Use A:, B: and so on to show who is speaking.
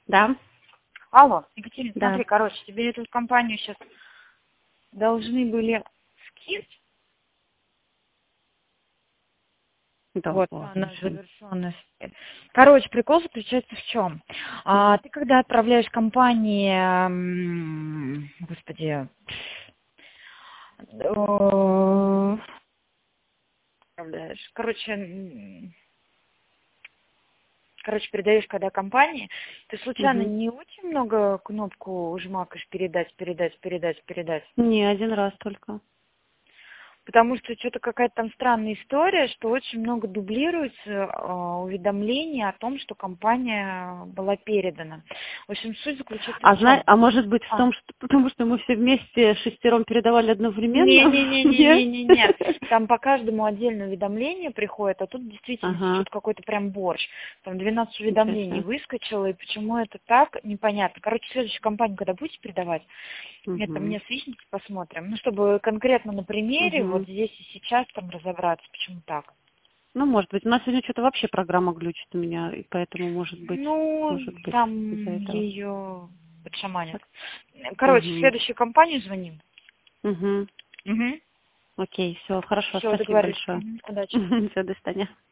A: Да,
B: Алло, Екатерина,
A: да.
B: смотри, короче, тебе эту компанию сейчас должны были скинуть.
A: Да,
B: Вот,
A: ладно,
B: она
A: всё.
B: завершенность. Короче, прикол заключается в чем? Ты когда отправляешь компании, господи, отправляешь, передаешь когда компании, ты случайно
A: Мгм.
B: не очень много кнопку жмакаешь передать?
A: Не, один раз только.
B: Потому что что-то какая-то там странная история, что очень много дублируется уведомлений о том, что компания была передана. В общем, суть заключается в чем?
A: А может быть в том, что потому что мы все вместе шестером передавали одновременно? Нет?
B: Не-не-не-не-не-не. Там по каждому отдельное уведомление приходит, а тут в действительности
A: Ага,
B: что-то какой-то прям борщ. Там 12
A: ничего
B: уведомлений
A: себе.
B: выскочило, и почему это так, непонятно. Короче, следующую компанию, когда будете передавать, это
A: Угу.
B: мне свистните, посмотрим. Ну, чтобы конкретно на примере, вот
A: Угу.
B: здесь и сейчас там разобраться, почему так.
A: Ну, может быть. У нас сегодня что-то вообще программа глючит у меня, и поэтому
B: Ну,
A: может быть из-за
B: там
A: этого.
B: ее подшаманят. Короче, в
A: Угу.
B: следующую компанию звоним.
A: Угу.
B: Угу.
A: Окей, все, хорошо,
B: Все,
A: спасибо
B: договорились.
A: большое.
B: Удачи.
A: Все, до свидания.